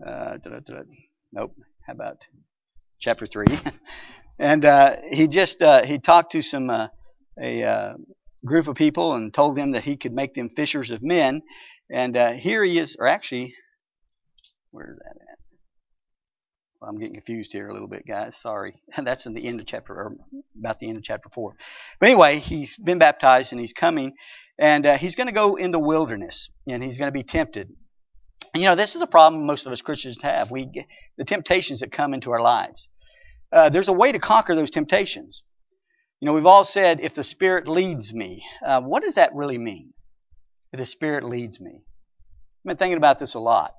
Nope. How about chapter 3? And he talked to a group of people and told them that he could make them fishers of men. And here he is, or actually, where is that at? Well, I'm getting confused here a little bit, guys. Sorry. That's in the end of chapter, or about the end of chapter 4. But anyway, he's been baptized and he's coming, and he's going to go in the wilderness, and he's going to be tempted. And, this is a problem most of us Christians have. The temptations that come into our lives. There's a way to conquer those temptations. We've all said, if the Spirit leads me. What does that really mean? If the Spirit leads me. I've been thinking about this a lot.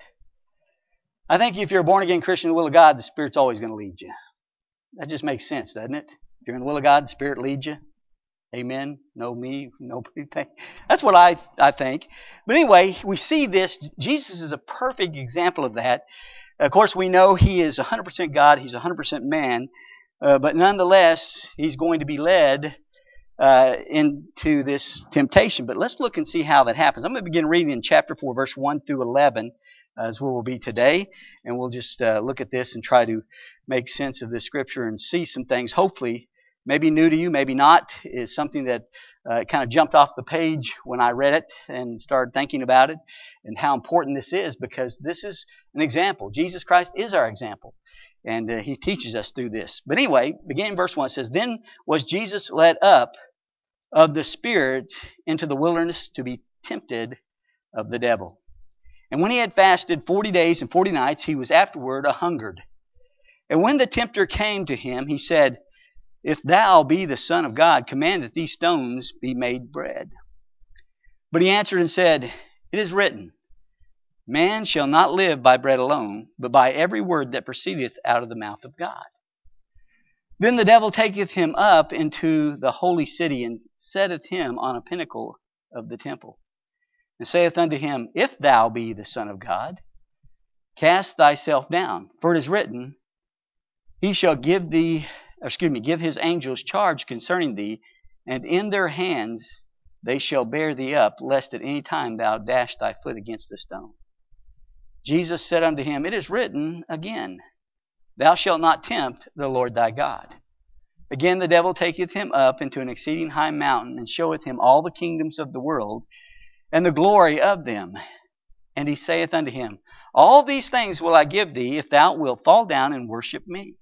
I think if you're a born-again Christian in the will of God, the Spirit's always going to lead you. That just makes sense, doesn't it? If you're in the will of God, the Spirit leads you. Amen. No me, nobody think. That's what I think. But anyway, we see this. Jesus is a perfect example of that. Of course, we know he is 100% God. He's 100% man. But nonetheless, he's going to be led into this temptation. But let's look and see how that happens. I'm going to begin reading in chapter 4, verse 1 through 11. Is where we'll be today. And we'll just look at this and try to make sense of this scripture and see some things, hopefully, maybe new to you, maybe not, is something that kind of jumped off the page when I read it and started thinking about it and how important this is, because this is an example. Jesus Christ is our example, and he teaches us through this. But anyway, beginning in verse 1, it says, Then was Jesus led up of the Spirit into the wilderness to be tempted of the devil. And when he had fasted 40 days and 40 nights, he was afterward a-hungered. And when the tempter came to him, he said, If thou be the Son of God, command that these stones be made bread. But he answered and said, It is written, Man shall not live by bread alone, but by every word that proceedeth out of the mouth of God. Then the devil taketh him up into the holy city, and setteth him on a pinnacle of the temple, and saith unto him, If thou be the Son of God, cast thyself down. For it is written, He shall give his angels charge concerning thee, and in their hands they shall bear thee up, lest at any time thou dash thy foot against a stone. Jesus said unto him, It is written again, Thou shalt not tempt the Lord thy God. Again the devil taketh him up into an exceeding high mountain, and showeth him all the kingdoms of the world, and the glory of them. And he saith unto him, All these things will I give thee, if thou wilt fall down and worship me.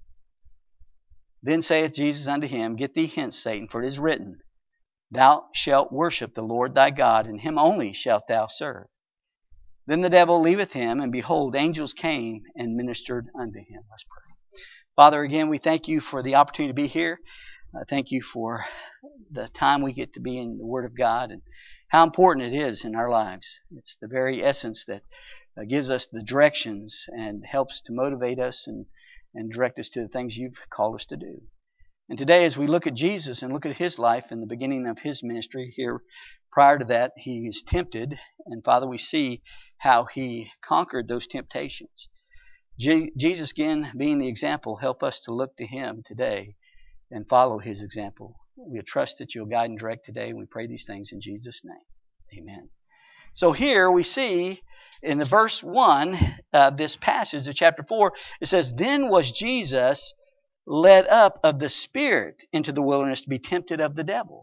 Then saith Jesus unto him, Get thee hence, Satan, for it is written, Thou shalt worship the Lord thy God, and him only shalt thou serve. Then the devil leaveth him, and behold, angels came and ministered unto him. Let's pray. Father, again, we thank you for the opportunity to be here. Thank you for the time we get to be in the Word of God and how important it is in our lives. It's the very essence that gives us the directions and helps to motivate us and direct us to the things you've called us to do. And today, as we look at Jesus and look at his life and the beginning of his ministry here, prior to that, he is tempted. And Father, we see how he conquered those temptations. Jesus, again, being the example, help us to look to him today and follow his example. We trust that you'll guide and direct today, and we pray these things in Jesus' name. Amen. So here we see in the verse 1 of this passage of chapter 4, it says, Then was Jesus led up of the Spirit into the wilderness to be tempted of the devil.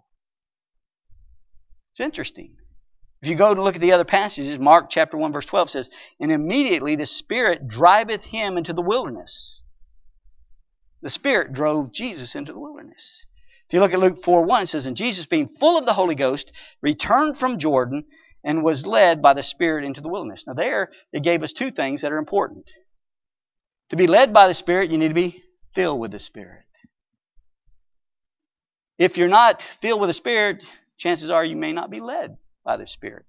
It's interesting. If you go to look at the other passages, Mark chapter 1 verse 12 says, And immediately the Spirit driveth him into the wilderness. The Spirit drove Jesus into the wilderness. If you look at Luke 4:1, it says, And Jesus, being full of the Holy Ghost, returned from Jordan and was led by the Spirit into the wilderness. Now there, it gave us two things that are important. To be led by the Spirit, you need to be filled with the Spirit. If you're not filled with the Spirit, chances are you may not be led by the Spirit.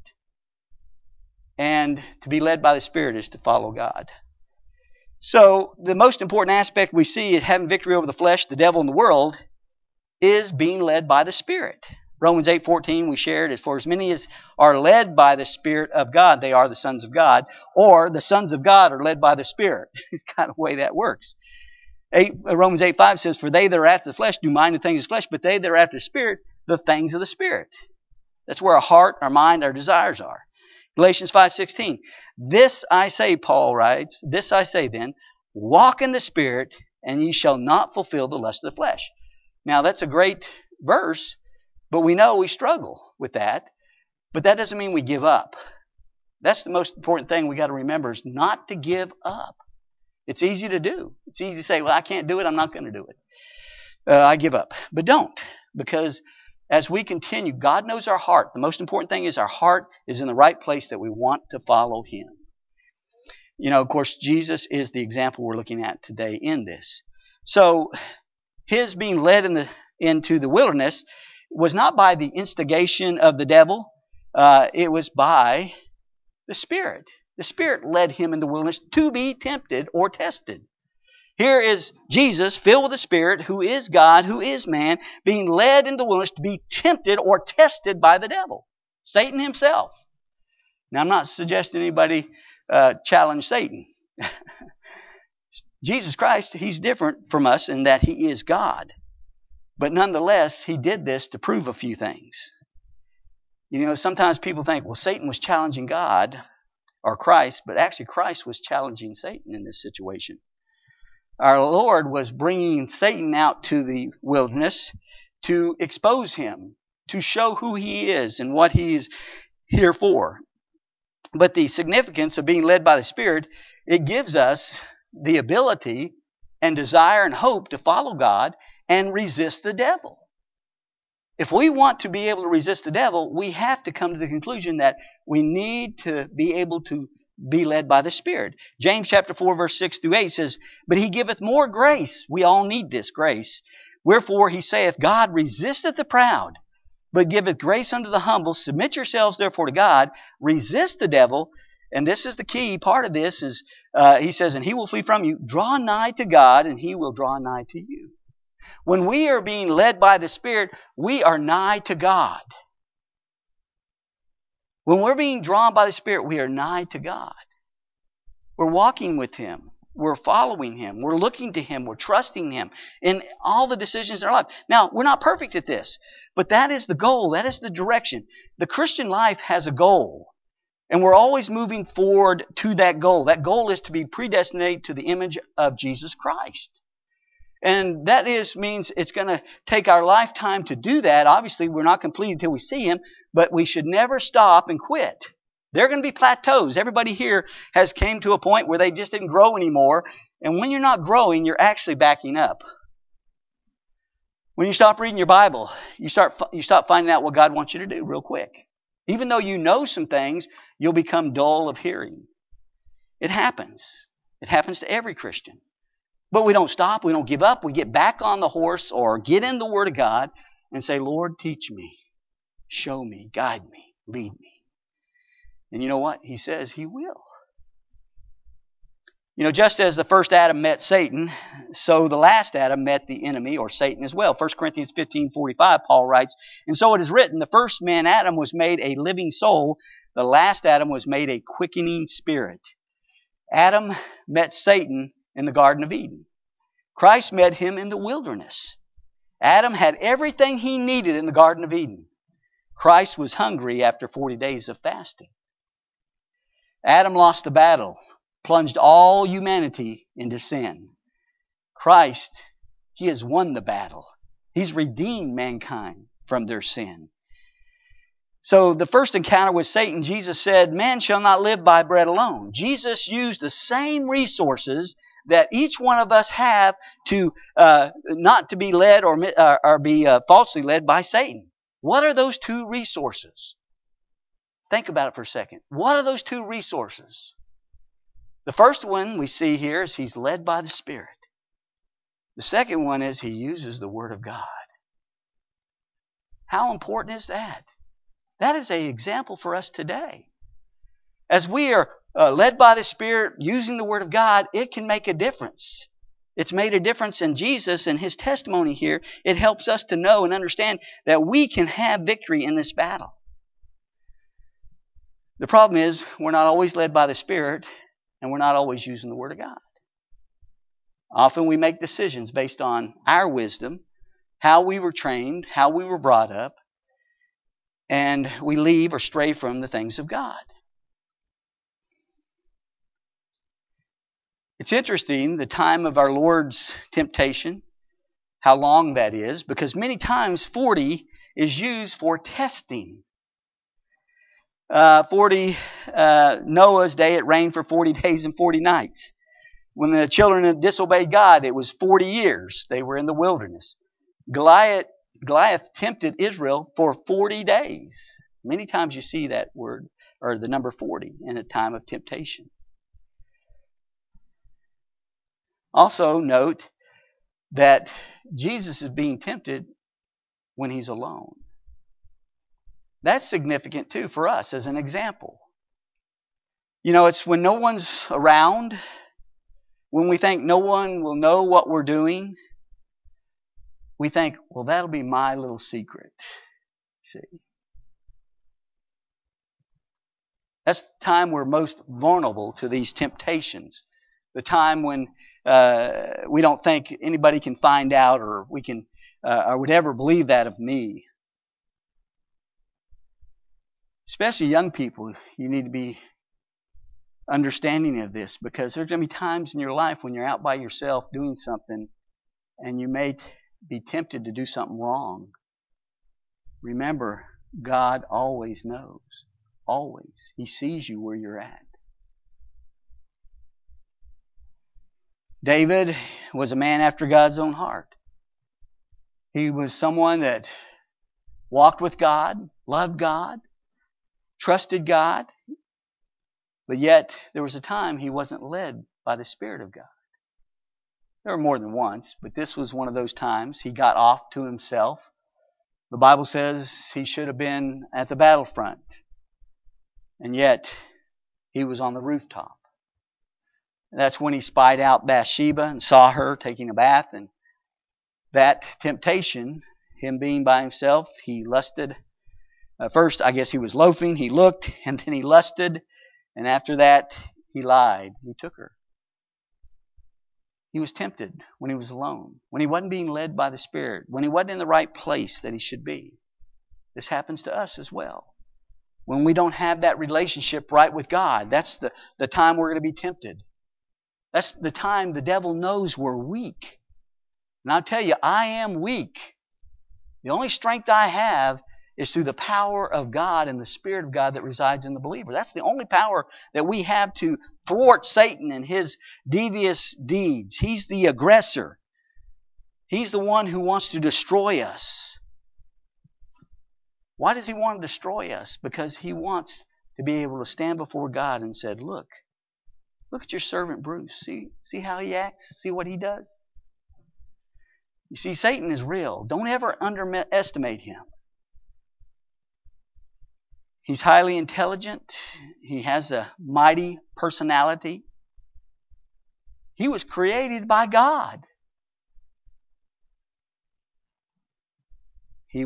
And to be led by the Spirit is to follow God. So the most important aspect we see in having victory over the flesh, the devil, and the world is being led by the Spirit. Romans 8:14 we shared, as for as many as are led by the Spirit of God, they are the sons of God. Or the sons of God are led by the Spirit. It's kind of the way that works. Romans 8:5 says, For they that are after the flesh do mind the things of the flesh, but they that are after the Spirit, the things of the Spirit. That's where our heart, our mind, our desires are. Galatians 5:16. This I say, Paul writes, this I say then, walk in the Spirit, and ye shall not fulfill the lust of the flesh. Now that's a great verse, but we know we struggle with that. But that doesn't mean we give up. That's the most important thing we got to remember, is not to give up. It's easy to do. It's easy to say, well, I can't do it. I'm not going to do it. I give up. But don't. Because as we continue, God knows our heart. The most important thing is our heart is in the right place, that we want to follow Him. You know, of course, Jesus is the example we're looking at today in this. So His being led into the wilderness was not by the instigation of the devil. It was by the Spirit. The Spirit led Him in the wilderness to be tempted or tested. Here is Jesus, filled with the Spirit, who is God, who is man, being led in the wilderness to be tempted or tested by the devil, Satan himself. Now, I'm not suggesting anybody challenge Satan. Jesus Christ, He's different from us in that He is God. But nonetheless, He did this to prove a few things. You know, sometimes people think, well, Satan was challenging God or Christ, but actually Christ was challenging Satan in this situation. Our Lord was bringing Satan out to the wilderness to expose him, to show who he is and what he is here for. But the significance of being led by the Spirit, it gives us the ability and desire and hope to follow God and resist the devil. If we want to be able to resist the devil, we have to come to the conclusion that we need to be able to be led by the Spirit. James chapter 4, verse 6 through 8 says, but He giveth more grace. We all need this grace. Wherefore He saith, God resisteth the proud, but giveth grace unto the humble. Submit yourselves therefore to God. Resist the devil. And this is the key part of this is, He says, and he will flee from you. Draw nigh to God, and He will draw nigh to you. When we are being led by the Spirit, we are nigh to God. When we're being drawn by the Spirit, we are nigh to God. We're walking with Him. We're following Him. We're looking to Him. We're trusting Him in all the decisions in our life. Now, we're not perfect at this, but that is the goal. That is the direction. The Christian life has a goal, and we're always moving forward to that goal. That goal is to be predestinated to the image of Jesus Christ. And that means it's going to take our lifetime to do that. Obviously, we're not complete until we see Him, but we should never stop and quit. There are going to be plateaus. Everybody here has came to a point where they just didn't grow anymore. And when you're not growing, you're actually backing up. When you stop reading your Bible, you stop finding out what God wants you to do real quick. Even though you know some things, you'll become dull of hearing. It happens. It happens to every Christian. But we don't stop. We don't give up. We get back on the horse or get in the Word of God and say, Lord, teach me, show me, guide me, lead me. And you know what? He says He will. You know, just as the first Adam met Satan, so the last Adam met the enemy or Satan as well. 1 Corinthians 15:45, Paul writes, and so it is written, the first man Adam was made a living soul. The last Adam was made a quickening spirit. Adam met Satan in the Garden of Eden. Christ met him in the wilderness. Adam had everything he needed in the Garden of Eden. Christ was hungry after 40 days of fasting. Adam lost the battle, plunged all humanity into sin. Christ, He has won the battle. He's redeemed mankind from their sin. So the first encounter with Satan, Jesus said, man shall not live by bread alone. Jesus used the same resources that each one of us have to not to be led or be falsely led by Satan. What are those two resources? Think about it for a second. What are those two resources? The first one we see here is he's led by the Spirit. The second one is he uses the Word of God. How important is that? That is an example for us today. As we are led by the Spirit, using the Word of God, it can make a difference. It's made a difference in Jesus and His testimony here. It helps us to know and understand that we can have victory in this battle. The problem is we're not always led by the Spirit and we're not always using the Word of God. Often we make decisions based on our wisdom, how we were trained, how we were brought up, and we leave or stray from the things of God. It's interesting, the time of our Lord's temptation, how long that is, because many times 40 is used for testing. Noah's day, it rained for 40 days and 40 nights. When the children had disobeyed God, it was 40 years. They were in the wilderness. Goliath tempted Israel for 40 days. Many times you see that word, or the number 40, in a time of temptation. Also note that Jesus is being tempted when he's alone. That's significant too for us as an example. You know, it's when no one's around, when we think no one will know what we're doing, we think, well, that'll be my little secret. See? That's the time we're most vulnerable to these temptations. The time when we don't think anybody can find out, or we can, or would ever believe that of me. Especially young people, you need to be understanding of this, because there's going to be times in your life when you're out by yourself doing something and you may be tempted to do something wrong. Remember, God always knows. Always. He sees you where you're at. David was a man after God's own heart. He was someone that walked with God, loved God, trusted God, but yet there was a time he wasn't led by the Spirit of God. There were more than once, but this was one of those times. He got off to himself. The Bible says he should have been at the battlefront, and yet he was on the rooftop. That's when he spied out Bathsheba and saw her taking a bath, and that temptation, him being by himself, he lusted. First, I guess he was loafing, he looked, and then he lusted, and after that, he lied. He took her. He was tempted when he was alone, when he wasn't being led by the Spirit, when he wasn't in the right place that he should be. This happens to us as well. When we don't have that relationship right with God, that's the time we're going to be tempted. That's the time the devil knows we're weak. And I'll tell you, I am weak. The only strength I have is through the power of God and the Spirit of God that resides in the believer. That's the only power that we have to thwart Satan and his devious deeds. He's the aggressor. He's the one who wants to destroy us. Why does he want to destroy us? Because he wants to be able to stand before God and say, look at your servant Bruce. See how he acts? See what he does? You see, Satan is real. Don't ever underestimate him. He's highly intelligent. He has a mighty personality. He was created by God. He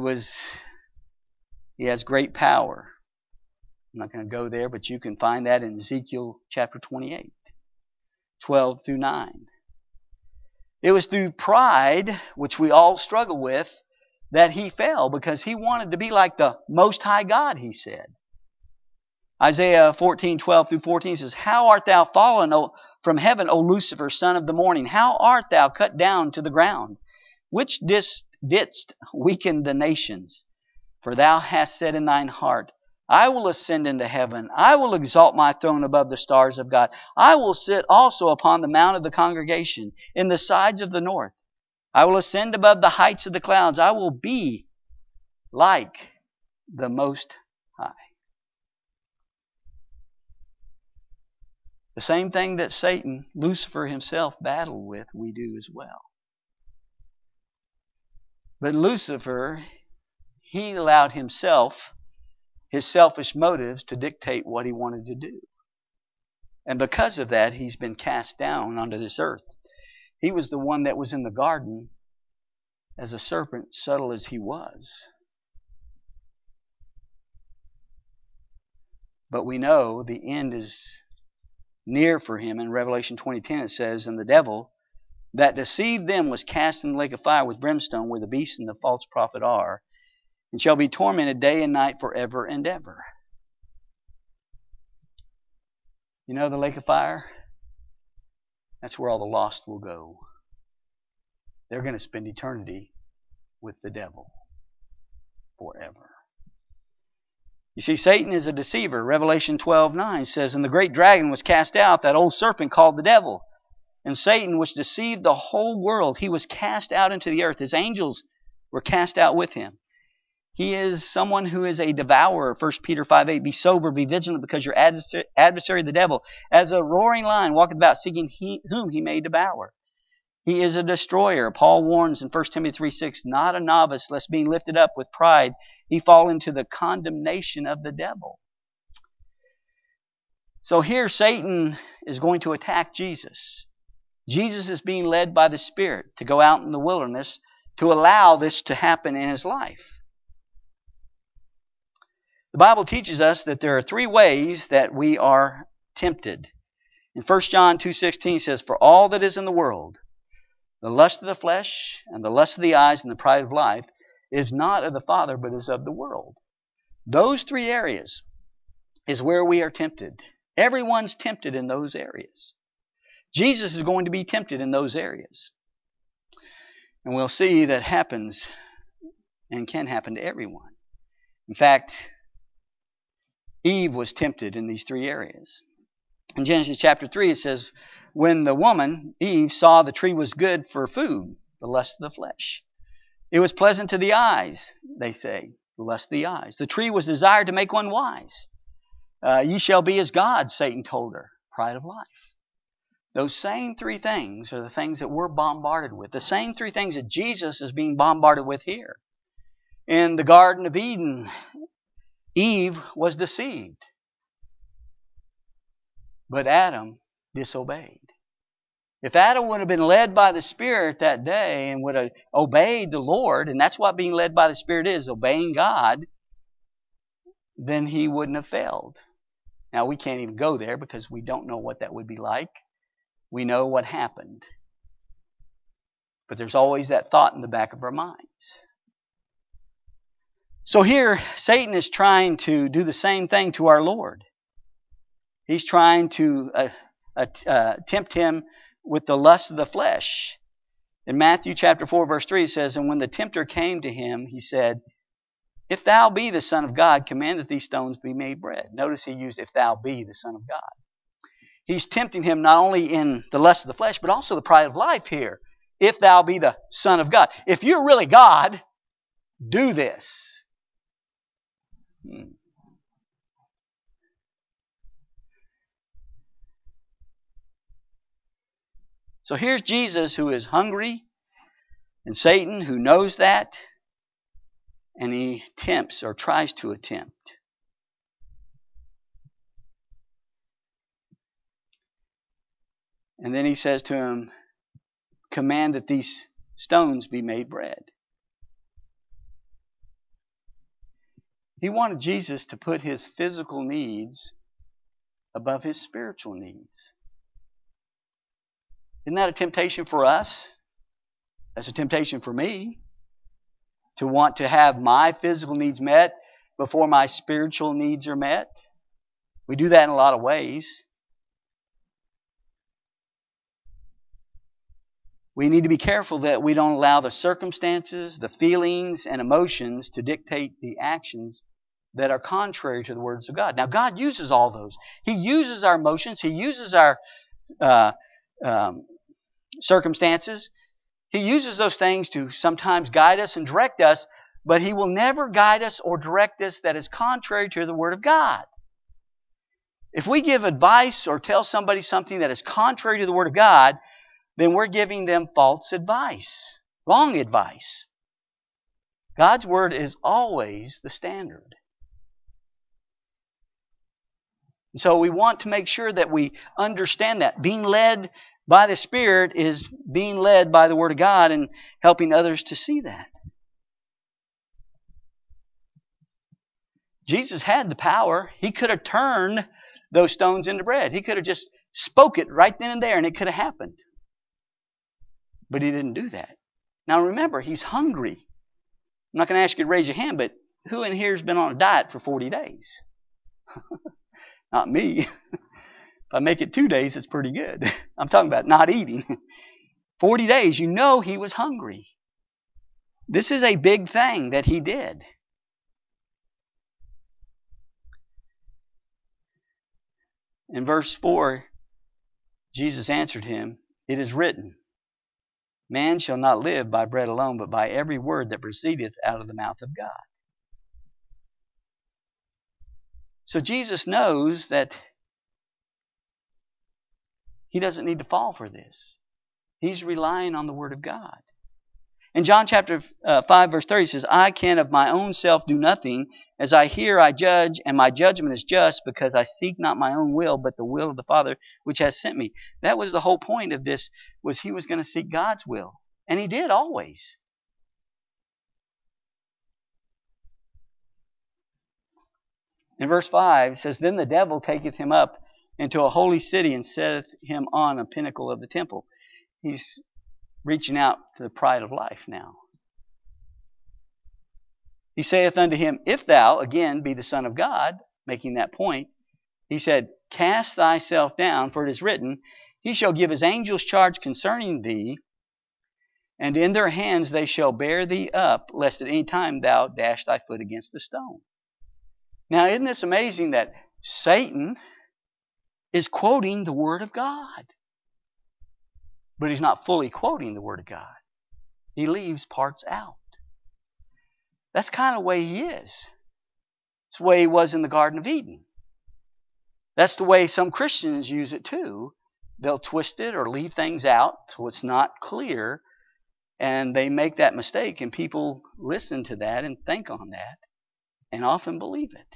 has great power. I'm not going to go there, but you can find that in Ezekiel chapter 28, 12 through 9. It was through pride, which we all struggle with, that he fell, because he wanted to be like the Most High God, he said. Isaiah 14, 12 through 14 says, How art thou fallen from heaven, O Lucifer, son of the morning? How art thou cut down to the ground? Which didst weaken the nations? For thou hast said in thine heart, I will ascend into heaven. I will exalt my throne above the stars of God. I will sit also upon the mount of the congregation in the sides of the north. I will ascend above the heights of the clouds. I will be like the Most High. The same thing that Satan, Lucifer himself, battled with, we do as well. But Lucifer, he allowed himself, his selfish motives, to dictate what he wanted to do. And because of that, he's been cast down onto this earth. He was the one that was in the garden as a serpent, subtle as he was. But we know the end is near for him. In Revelation 20:10 it says, And the devil that deceived them was cast in the lake of fire with brimstone, where the beast and the false prophet are, and shall be tormented day and night forever and ever. You know the lake of fire? That's where all the lost will go. They're going to spend eternity with the devil forever. You see, Satan is a deceiver. Revelation 12:9 says, "And the great dragon was cast out, that old serpent called the devil, and Satan, which deceived the whole world. He was cast out into the earth. His angels were cast out with him." He is someone who is a devourer. 1 Peter 5:8, "Be sober, be vigilant, because your adversary the devil, as a roaring lion, walketh about, seeking whom he may devour." He is a destroyer. Paul warns in 1 Timothy 3:6, "Not a novice, lest being lifted up with pride, he fall into the condemnation of the devil." So here Satan is going to attack Jesus. Jesus is being led by the Spirit to go out in the wilderness to allow this to happen in his life. The Bible teaches us that there are three ways that we are tempted. In 1 John 2:16 says, "For all that is in the world, the lust of the flesh, and the lust of the eyes, and the pride of life, is not of the Father, but is of the world." Those three areas is where we are tempted. Everyone's tempted in those areas. Jesus is going to be tempted in those areas. And we'll see that happens and can happen to everyone. In fact, Eve was tempted in these three areas. In Genesis chapter 3, it says, when the woman, Eve, saw the tree was good for food, the lust of the flesh. It was pleasant to the eyes, they say, the lust of the eyes. The tree was desired to make one wise. Ye shall be as gods, Satan told her, pride of life. Those same three things are the things that we're bombarded with. The same three things that Jesus is being bombarded with here. In the Garden of Eden, Eve was deceived. But Adam disobeyed. If Adam would have been led by the Spirit that day and would have obeyed the Lord, and that's what being led by the Spirit is, obeying God, then he wouldn't have failed. Now, we can't even go there because we don't know what that would be like. We know what happened. But there's always that thought in the back of our minds. So here, Satan is trying to do the same thing to our Lord. He's trying to tempt him with the lust of the flesh. In Matthew chapter 4, verse 3, it says, and when the tempter came to him, he said, if thou be the Son of God, command that these stones be made bread. Notice he used, if thou be the Son of God. He's tempting him not only in the lust of the flesh, but also the pride of life here. If thou be the Son of God. If you're really God, do this. So here's Jesus who is hungry, and Satan who knows that, and he tempts or tries to attempt. And then he says to him, command that these stones be made bread. He wanted Jesus to put his physical needs above his spiritual needs. Isn't that a temptation for us? That's a temptation for me. To want to have my physical needs met before my spiritual needs are met. We do that in a lot of ways. We need to be careful that we don't allow the circumstances, the feelings, and emotions to dictate the actions that are contrary to the words of God. Now, God uses all those. He uses our emotions. He uses our circumstances. He uses those things to sometimes guide us and direct us, but He will never guide us or direct us that is contrary to the Word of God. If we give advice or tell somebody something that is contrary to the Word of God, then we're giving them false advice, wrong advice. God's Word is always the standard. And so we want to make sure that we understand that. Being led by the Spirit is being led by the Word of God and helping others to see that. Jesus had the power. He could have turned those stones into bread. He could have just spoke it right then and there and it could have happened. But He didn't do that. Now remember, He's hungry. I'm not going to ask you to raise your hand, but who in here has been on a diet for 40 days? Not me. If I make it 2 days, it's pretty good. I'm talking about not eating. 40 days, you know he was hungry. This is a big thing that he did. In verse 4, Jesus answered him, "It is written, man shall not live by bread alone, but by every word that proceedeth out of the mouth of God." So Jesus knows that he doesn't need to fall for this. He's relying on the Word of God. In John chapter 5, verse 30, it says, "I can of my own self do nothing. As I hear, I judge, and my judgment is just, because I seek not my own will, but the will of the Father which has sent me." That was the whole point of this, was he was going to seek God's will. And he did always. In verse 5, it says, "Then the devil taketh him up into a holy city, and setteth him on a pinnacle of the temple." He's reaching out to the pride of life now. "He saith unto him, If thou, again, be the Son of God," making that point, he said, "Cast thyself down, for it is written, He shall give his angels charge concerning thee, and in their hands they shall bear thee up, lest at any time thou dash thy foot against a stone." Now, isn't this amazing that Satan is quoting the Word of God? But he's not fully quoting the Word of God. He leaves parts out. That's kind of the way he is. It's the way he was in the Garden of Eden. That's the way some Christians use it too. They'll twist it or leave things out so it's not clear, and they make that mistake, and people listen to that and think on that and often believe it.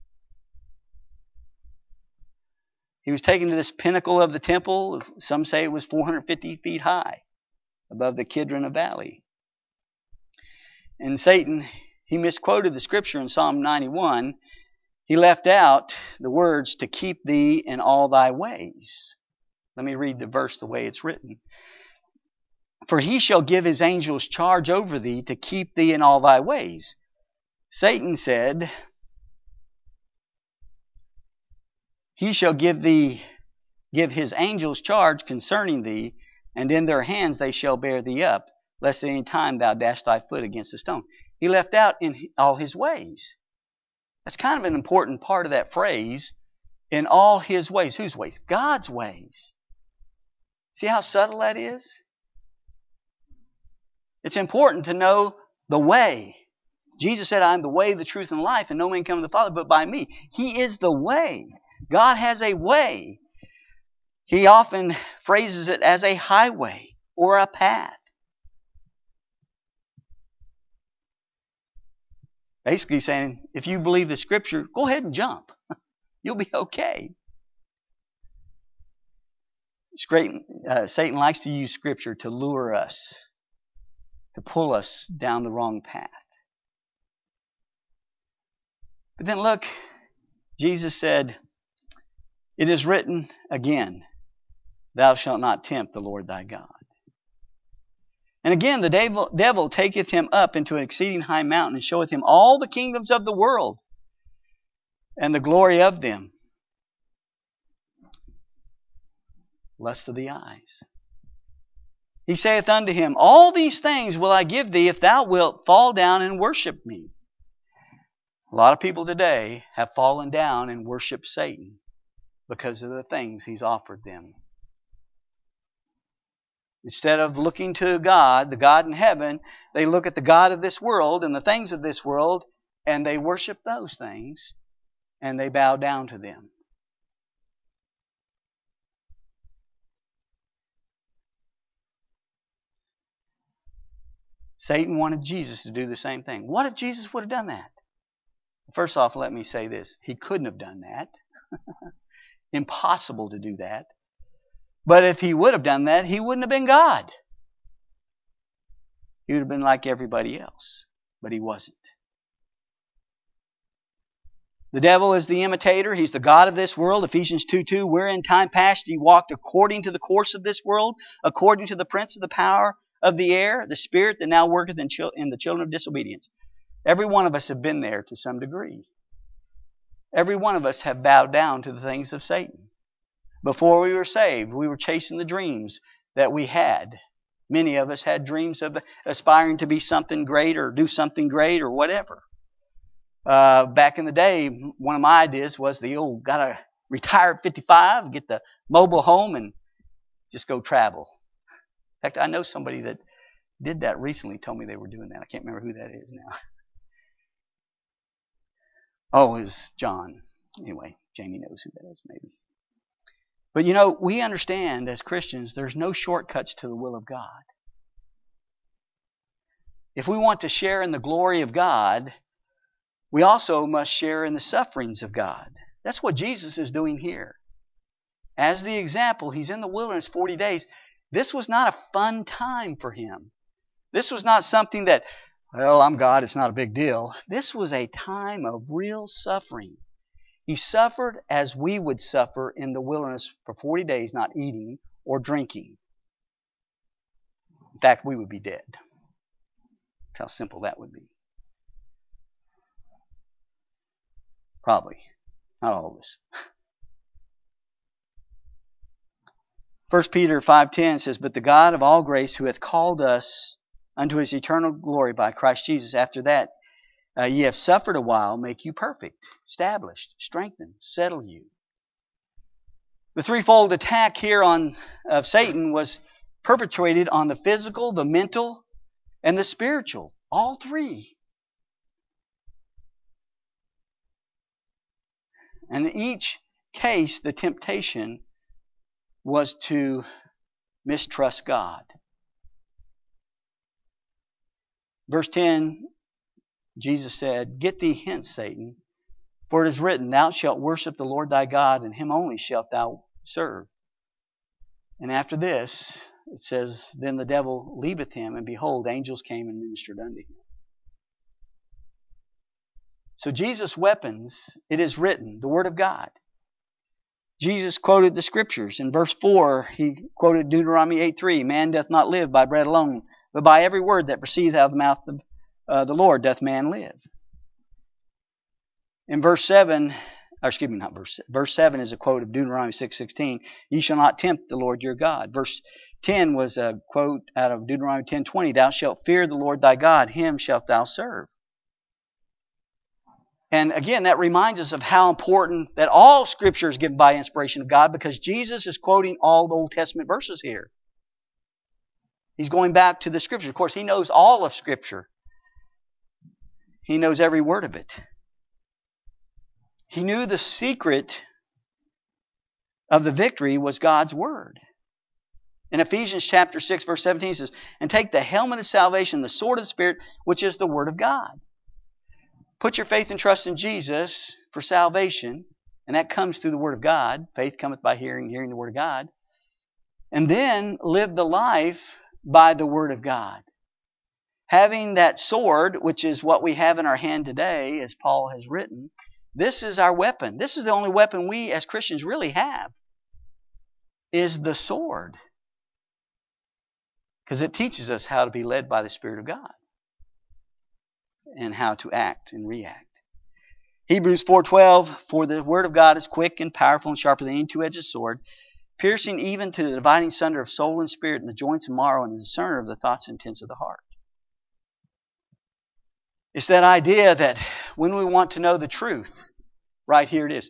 He was taken to this pinnacle of the temple. Some say it was 450 feet high above the Kidron Valley. And Satan, he misquoted the scripture in Psalm 91. He left out the words, "to keep thee in all thy ways." Let me read the verse the way it's written. "For he shall give his angels charge over thee to keep thee in all thy ways." Satan said, "He shall give his angels charge concerning thee, and in their hands they shall bear thee up, lest at any time thou dash thy foot against a stone." He left out "in all his ways." That's kind of an important part of that phrase, in all his ways. Whose ways? God's ways. See how subtle that is? It's important to know the way. Jesus said, "I am the way, the truth, and life, and no man cometh to the Father but by me." He is the way. God has a way. He often phrases it as a highway or a path. Basically saying, if you believe the scripture, go ahead and jump. You'll be okay. Satan likes to use scripture to lure us, to pull us down the wrong path. But then look, Jesus said, "It is written again, thou shalt not tempt the Lord thy God." And again, the devil taketh him up into an exceeding high mountain, and showeth him all the kingdoms of the world, and the glory of them. Lust of the eyes. He saith unto him, "All these things will I give thee, if thou wilt fall down and worship me." A lot of people today have fallen down and worshiped Satan because of the things he's offered them. Instead of looking to God, the God in heaven, they look at the God of this world and the things of this world, and they worship those things, and they bow down to them. Satan wanted Jesus to do the same thing. What if Jesus would have done that? First off, let me say this. He couldn't have done that. Impossible to do that. But if he would have done that, he wouldn't have been God. He would have been like everybody else. But he wasn't. The devil is the imitator. He's the god of this world. Ephesians 2:2, "Where in time past ye walked according to the course of this world, according to the prince of the power of the air, the spirit that now worketh in the children of disobedience." Every one of us have been there to some degree. Every one of us have bowed down to the things of Satan. Before we were saved, we were chasing the dreams that we had. Many of us had dreams of aspiring to be something great or do something great or whatever. Back in the day, one of my ideas was gotta retire at 55, get the mobile home, and just go travel. In fact, I know somebody that did that recently, told me they were doing that. I can't remember who that is now. Oh, it was John. Anyway, Jamie knows who that is, maybe. But we understand as Christians, there's no shortcuts to the will of God. If we want to share in the glory of God, we also must share in the sufferings of God. That's what Jesus is doing here. As the example, He's in the wilderness 40 days. This was not a fun time for Him. This was not something that, well, I'm God, it's not a big deal. This was a time of real suffering. He suffered as we would suffer in the wilderness for 40 days, not eating or drinking. In fact, we would be dead. That's how simple that would be. Probably. Not all of us. 1 Peter 5:10 says, "But the God of all grace, who hath called us unto His eternal glory by Christ Jesus, after that ye have suffered a while, make you perfect, established, strengthened, settle you." The threefold attack here of Satan was perpetrated on the physical, the mental, and the spiritual. All three. And in each case, the temptation was to mistrust God. Verse 10, Jesus said, "Get thee hence, Satan, for it is written, Thou shalt worship the Lord thy God, and Him only shalt thou serve." And after this, it says, "Then the devil leaveth him, and behold, angels came and ministered unto him." So Jesus' weapons, it is written, the Word of God. Jesus quoted the Scriptures. In verse 4, He quoted Deuteronomy 8:3, "Man doth not live by bread alone, but by every word that proceedeth out of the mouth of the Lord doth man live." In verse 7, verse 7 is a quote of Deuteronomy 6:16, "Ye shall not tempt the Lord your God." Verse 10 was a quote out of Deuteronomy 10:20, "Thou shalt fear the Lord thy God, Him shalt thou serve." And again, that reminds us of how important that all Scripture is given by inspiration of God, because Jesus is quoting all the Old Testament verses here. He's going back to the Scripture. Of course, He knows all of Scripture. He knows every word of it. He knew the secret of the victory was God's Word. In Ephesians chapter 6, verse 17, it says, "And take the helmet of salvation, the sword of the Spirit, which is the Word of God." Put your faith and trust in Jesus for salvation, and that comes through the Word of God. Faith cometh by hearing, hearing the Word of God. And then live the life by the Word of God. Having that sword, which is what we have in our hand today, as Paul has written, this is our weapon. This is the only weapon we as Christians really have, is the sword. Because it teaches us how to be led by the Spirit of God and how to act and react. Hebrews 4:12, "For the Word of God is quick and powerful and sharper than any two-edged sword, piercing even to the dividing sunder of soul and spirit and the joints and marrow, and the discerner of the thoughts and intents of the heart." It's that idea that when we want to know the truth, right here it is.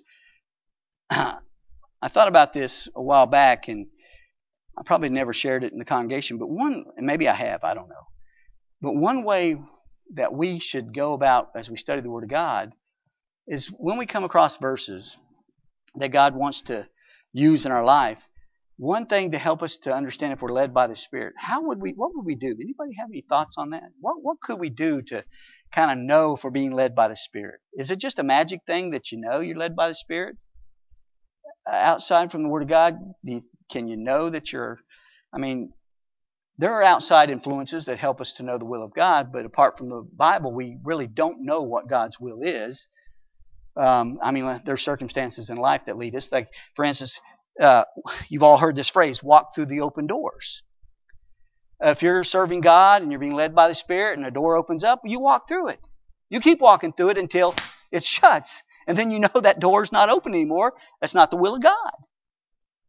I thought about this a while back, and I probably never shared it in the congregation, but and maybe I have, I don't know. But one way that we should go about as we study the Word of God is when we come across verses that God wants to use in our life, one thing to help us to understand if we're led by the Spirit, what would we do? Anybody have any thoughts on that? What could we do to kind of know if we're being led by the Spirit? Is it just a magic thing that you know you're led by the Spirit? Outside from the Word of God, can you know that there are outside influences that help us to know the will of God, but apart from the Bible, we really don't know what God's will is. There's circumstances in life that lead us. Like, for instance, you've all heard this phrase, walk through the open doors. If you're serving God and you're being led by the Spirit and a door opens up, you walk through it. You keep walking through it until it shuts. And then you know that door's not open anymore. That's not the will of God.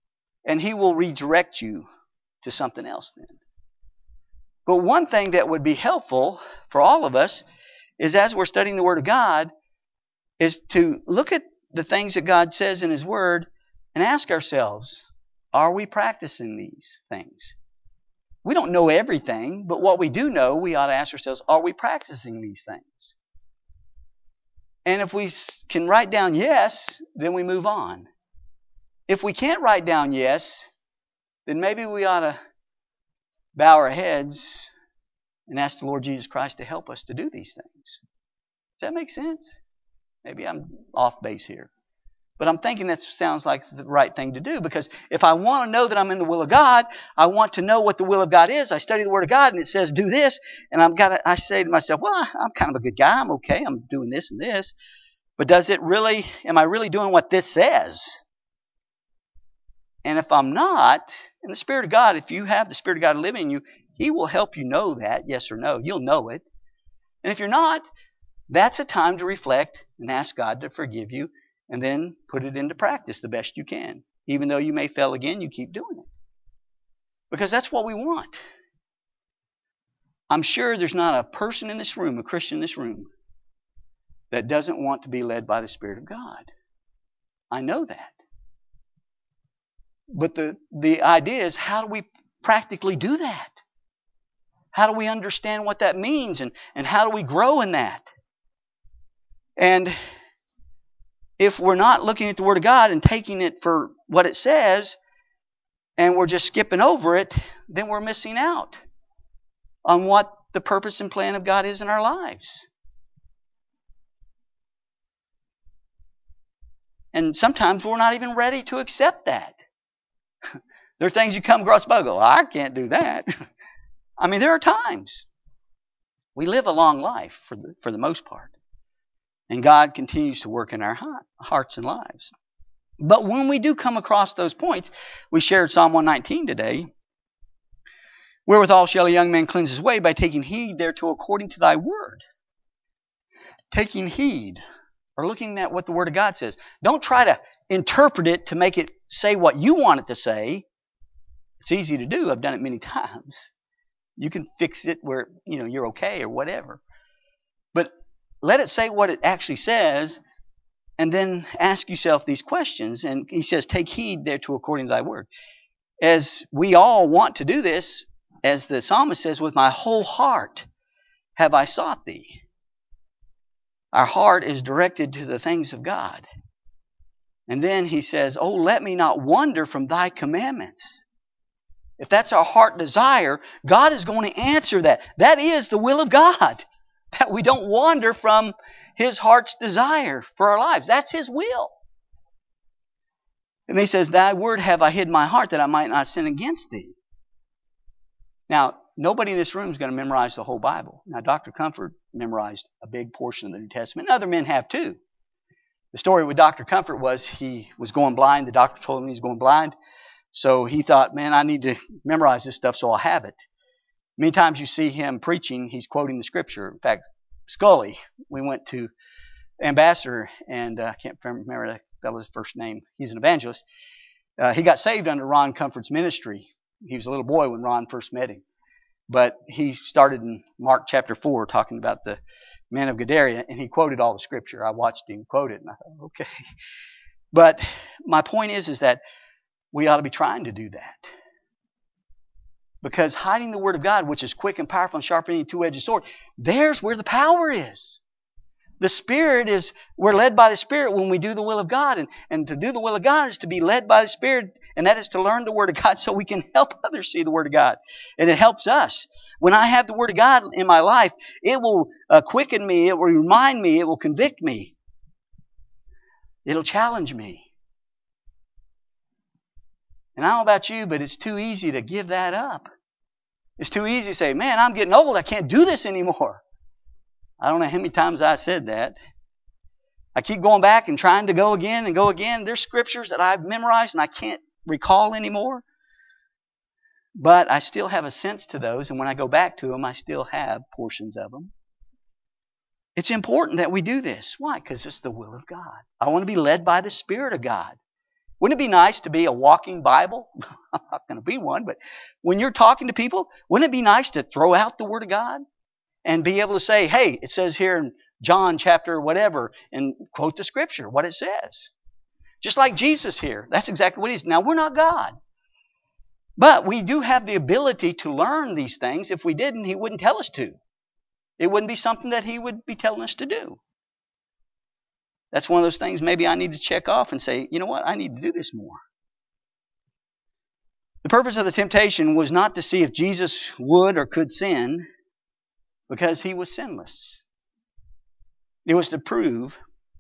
and He will redirect you to something else then. But one thing that would be helpful for all of us is, as we're studying the Word of God, is to look at the things that God says in His Word and ask ourselves, are we practicing these things? We don't know everything, but what we do know, we ought to ask ourselves, are we practicing these things? And if we can write down yes, then we move on. If we can't write down yes, then maybe we ought to bow our heads and ask the Lord Jesus Christ to help us to do these things. Does that make sense? Maybe I'm off base here. But I'm thinking that sounds like the right thing to do, because if I want to know that I'm in the will of God, I want to know what the will of God is. I study the Word of God and it says do this, and I say to myself, well, I'm kind of a good guy. I'm okay. I'm doing this and this. But am I really doing what this says? And if I'm not, and the Spirit of God, if you have the Spirit of God living in you, He will help you know that, yes or no. You'll know it. And if you're not, that's a time to reflect and ask God to forgive you, and then put it into practice the best you can. Even though you may fail again, you keep doing it. Because that's what we want. I'm sure there's not a person in this room, a Christian in this room, that doesn't want to be led by the Spirit of God. I know that. But the idea is, how do we practically do that? How do we understand what that means, and how do we grow in that? And if we're not looking at the Word of God and taking it for what it says, and we're just skipping over it, then we're missing out on what the purpose and plan of God is in our lives. And sometimes we're not even ready to accept that. There are things you come across and go, I can't do that. I mean, there are times. We live a long life for the most part. And God continues to work in our hearts and lives. But when we do come across those points, we shared Psalm 119 today. Wherewithal shall a young man cleanse his way? By taking heed thereto according to thy word. Taking heed, or looking at what the Word of God says. Don't try to interpret it to make it say what you want it to say. It's easy to do. I've done it many times. You can fix it where you're okay or whatever. But let it say what it actually says, and then ask yourself these questions. And he says, take heed thereto according to thy word. As we all want to do this, as the psalmist says, with my whole heart have I sought thee. Our heart is directed to the things of God. And then he says, oh, let me not wander from thy commandments. If that's our heart desire, God is going to answer that. That is the will of God. That we don't wander from His heart's desire for our lives. That's His will. And he says, thy word have I hid in my heart that I might not sin against thee. Now, nobody in this room is going to memorize the whole Bible. Now, Dr. Comfort memorized a big portion of the New Testament. And other men have too. The story with Dr. Comfort was he was going blind. The doctor told him he was going blind. So he thought, man, I need to memorize this stuff so I'll have it. Many times you see him preaching, he's quoting the Scripture. In fact, Scully, we went to Ambassador, and I can't remember that fellow's first name. He's an evangelist. He got saved under Ron Comfort's ministry. He was a little boy when Ron first met him. But he started in Mark chapter 4 talking about the men of Gadara, and he quoted all the Scripture. I watched him quote it, and I thought, okay. But my point is that we ought to be trying to do that. Because hiding the Word of God, which is quick and powerful and sharper than any two-edged sword, there's where the power is. The Spirit is, we're led by the Spirit when we do the will of God. And to do the will of God is to be led by the Spirit, and that is to learn the Word of God so we can help others see the Word of God. And it helps us. When I have the Word of God in my life, it will quicken me, it will remind me, it will convict me. It'll challenge me. And I don't know about you, but it's too easy to give that up. It's too easy to say, man, I'm getting old. I can't do this anymore. I don't know how many times I said that. I keep going back and trying to go again and go again. There's scriptures that I've memorized and I can't recall anymore. But I still have a sense to those. And when I go back to them, I still have portions of them. It's important that we do this. Why? Because it's the will of God. I want to be led by the Spirit of God. Wouldn't it be nice to be a walking Bible? I'm not going to be one, but when you're talking to people, wouldn't it be nice to throw out the Word of God and be able to say, hey, it says here in John chapter whatever, and quote the Scripture, what it says. Just like Jesus here. That's exactly what he is. Now, we're not God. But we do have the ability to learn these things. If we didn't, he wouldn't tell us to. It wouldn't be something that he would be telling us to do. That's one of those things maybe I need to check off and say, you know what, I need to do this more. The purpose of the temptation was not to see if Jesus would or could sin, because he was sinless. It was to prove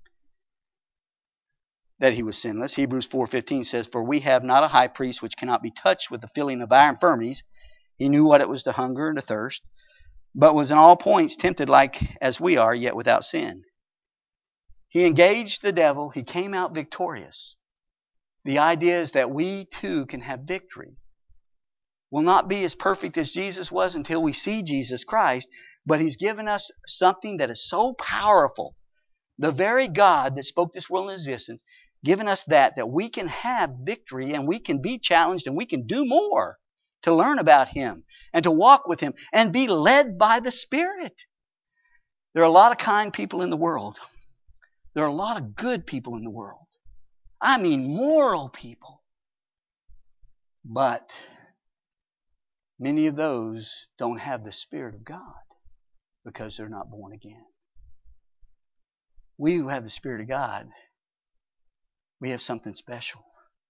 that he was sinless. Hebrews 4:15 says, for we have not a high priest which cannot be touched with the feeling of our infirmities. He knew what it was to hunger and to thirst, but was in all points tempted like as we are, yet without sin. He engaged the devil. He came out victorious. The idea is that we too can have victory. We'll not be as perfect as Jesus was until we see Jesus Christ, but he's given us something that is so powerful. The very God that spoke this world into existence, given us that we can have victory and we can be challenged and we can do more to learn about him and to walk with him and be led by the Spirit. There are a lot of kind people in the world. There are a lot of good people in the world. I mean moral people. But many of those don't have the Spirit of God because they're not born again. We who have the Spirit of God, we have something special.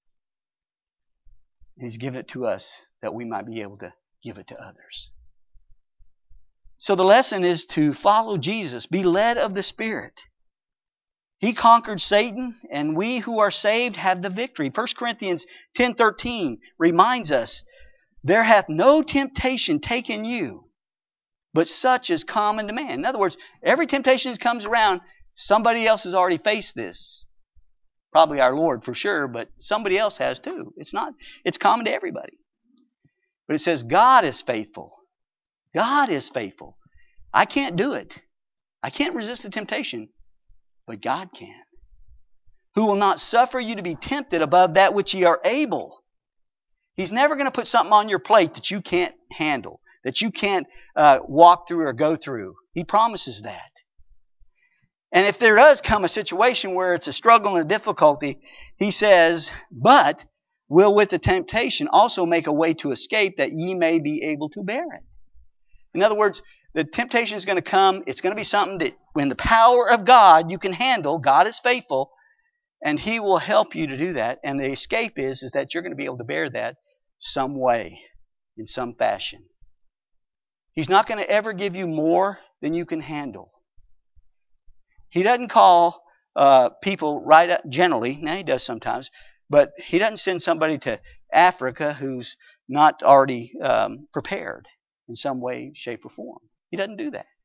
He's given it to us that we might be able to give it to others. So the lesson is to follow Jesus, be led of the Spirit. He conquered Satan, and we who are saved have the victory. 1 Corinthians 10:13 reminds us, there hath no temptation taken you, but such is common to man. In other words, every temptation that comes around, somebody else has already faced this. Probably our Lord for sure, but somebody else has too. It's common to everybody. But it says God is faithful. God is faithful. I can't do it. I can't resist the temptation, but God can. Who will not suffer you to be tempted above that which ye are able. He's never going to put something on your plate that you can't handle, that you can't walk through or go through. He promises that. And if there does come a situation where it's a struggle and a difficulty, he says, but will with the temptation also make a way to escape that ye may be able to bear it. In other words, the temptation is going to come. It's going to be something that when the power of God you can handle. God is faithful, and he will help you to do that. And the escape is that you're going to be able to bear that some way, in some fashion. He's not going to ever give you more than you can handle. He doesn't call people right up generally. Now he does sometimes, but he doesn't send somebody to Africa who's not already prepared in some way, shape, or form. He doesn't do that.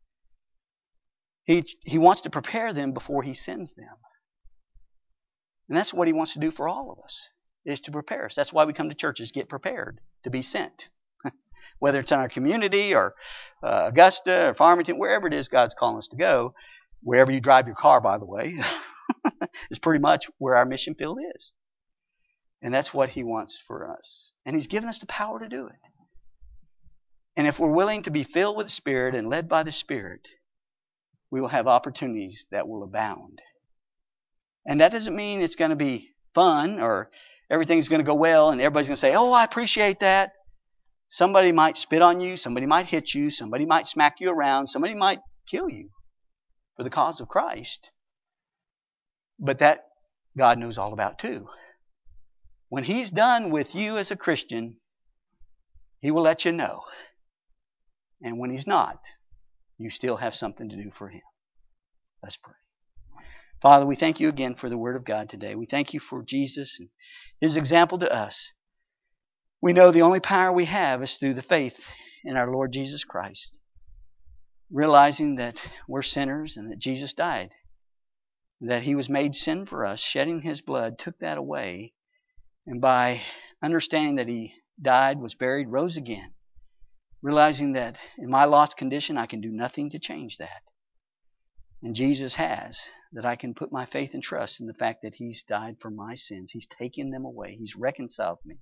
He wants to prepare them before he sends them. And that's what he wants to do for all of us, is to prepare us. That's why we come to churches, get prepared to be sent. Whether it's in our community or Augusta or Farmington, wherever it is God's calling us to go, wherever you drive your car, by the way, is pretty much where our mission field is. And that's what he wants for us. And he's given us the power to do it. And if we're willing to be filled with the Spirit and led by the Spirit, we will have opportunities that will abound. And that doesn't mean it's going to be fun or everything's going to go well and everybody's going to say, oh, I appreciate that. Somebody might spit on you. Somebody might hit you. Somebody might smack you around. Somebody might kill you for the cause of Christ. But that God knows all about too. When he's done with you as a Christian, he will let you know. And when he's not, you still have something to do for him. Let's pray. Father, we thank you again for the Word of God today. We thank you for Jesus and his example to us. We know the only power we have is through the faith in our Lord Jesus Christ. Realizing that we're sinners and that Jesus died. That he was made sin for us, shedding his blood, took that away. And by understanding that he died, was buried, rose again. Realizing that in my lost condition, I can do nothing to change that. And Jesus has, that I can put my faith and trust in the fact that He's died for my sins. He's taken them away. He's reconciled me.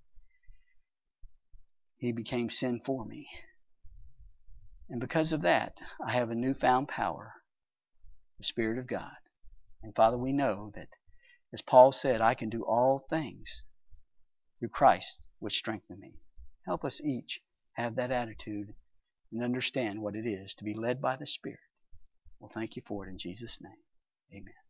He became sin for me. And because of that, I have a newfound power, the Spirit of God. And Father, we know that, as Paul said, I can do all things through Christ which strengthen me. Help us each have that attitude and understand what it is to be led by the Spirit. Well, thank you for it in Jesus' name. Amen.